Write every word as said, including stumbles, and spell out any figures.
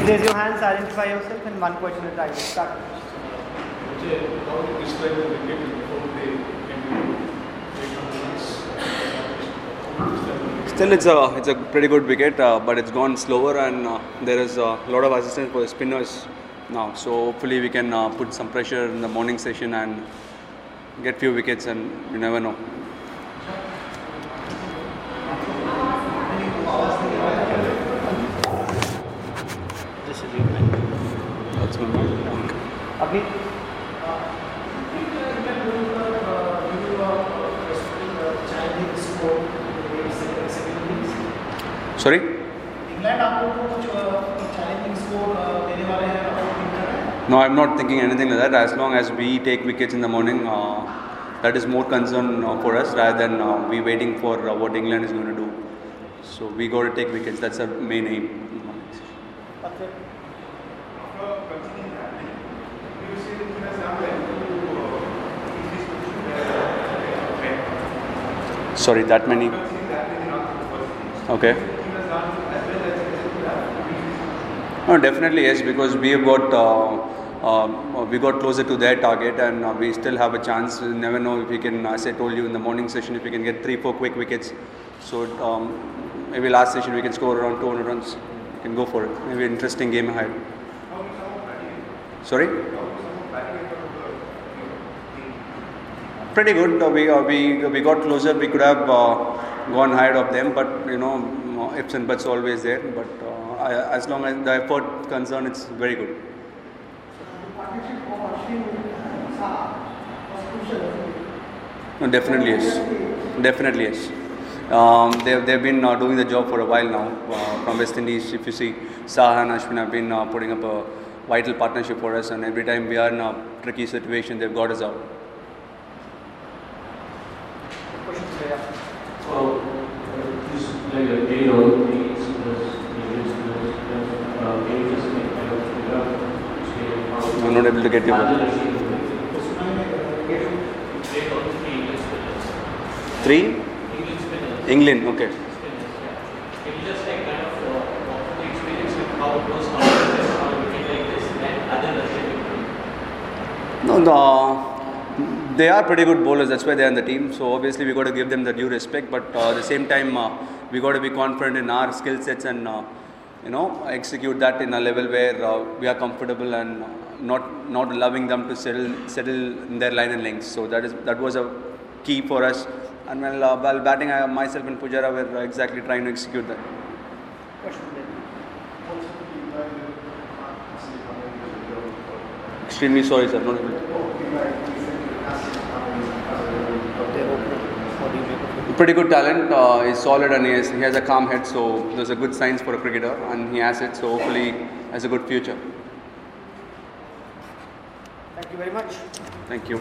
Please raise your hands, identify yourself, and one question at a time. Start. How do you describe the wicket before they came to Still, it's a it's a pretty good wicket, uh, but it's gone slower, and uh, there is a lot of assistance for the spinners now. So hopefully we can uh, put some pressure in the morning session and get few wickets, and you never know. That's good. Abhi? Sorry? No, I'm not thinking anything like that. As long as we take wickets in the morning, uh, that is more concern uh, for us rather than uh, we waiting for uh, what England is going to do. So we got to take wickets. That's our main aim. Sorry, that many? Okay. No, definitely yes, because we have got uh, uh, we got closer to their target, and uh, we still have a chance. You never know if we can. As I told you in the morning session, if we can get three, four quick wickets. So um, maybe last session we can score around two hundred runs. We can go for it. Maybe an interesting game ahead. Sorry. Pretty good. Uh, we uh, we we got closer. We could have uh, gone ahead of them, but you know, ifs and buts always there. But uh, I, as long as the effort concerned, it's very good. No, definitely yes. Definitely yes. Um, they've they've been uh, doing the job for a while now. Uh, from West Indies, if you see, Saha and Ashwin have been uh, putting up a vital partnership for us, and every time we are in a tricky situation, they've got us out. So, this like a day or days, I'm not able to get you. Three? England, okay. No, the, they are pretty good bowlers. That's why they are in the team. So obviously we got to give them the due respect. But uh, at the same time, uh, we got to be confident in our skill sets and uh, you know execute that in a level where uh, we are comfortable and not not allowing them to settle settle in their line and lengths. So that is that was a key for us. And while, uh, while batting, I, myself and Pujara were exactly trying to execute that. Extremely sorry, sir. Not able to. Pretty good talent. Uh, he's solid and he has, he has a calm head. So those are good signs for a cricketer, and he has it. So hopefully, has a good future. Thank you very much. Thank you.